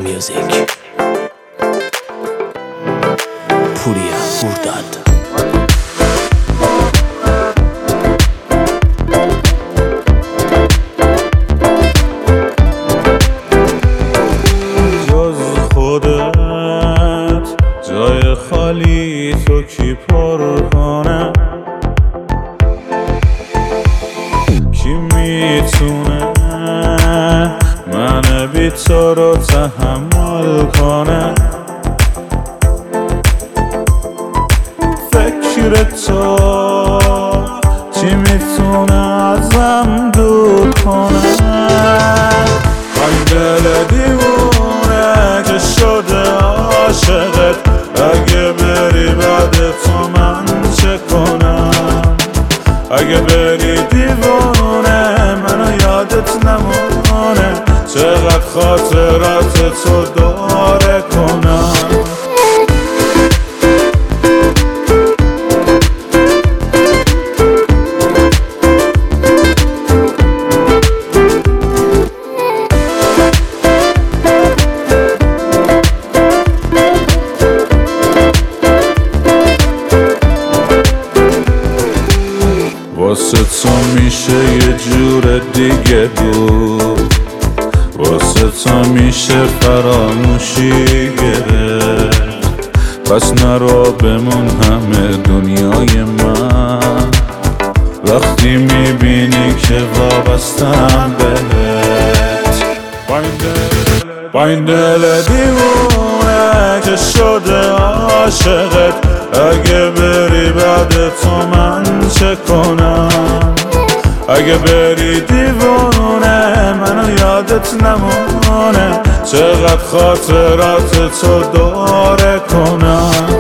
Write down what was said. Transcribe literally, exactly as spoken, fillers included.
music. پوریا خورداد. جز خودت جای خالی تو کی پر کنه؟ کی میتونه من بی تو رو تحمل کنه؟ فکر تو چی میتونه ازم دور کنه؟ من دل دیوونه که شده عاشقت، اگه بری بعد تو من چه کنم؟ اگه بری دیوونه منو یادت نمونه، چقدر خاطرات تو داره کنم. واسه تو میشه یه جور دیگه بود، واسه تو میشه فراموشی گرفت. پس نرو بمون همه دنیای من، وقتی میبینی که وابستم بهت. با این دل دیوونه که شده عاشقت، اگه بری بعد تو من چه کنم؟ اگه بری دیوونه منو یادت نمونه، چقدر خاطرات تو داره کنم.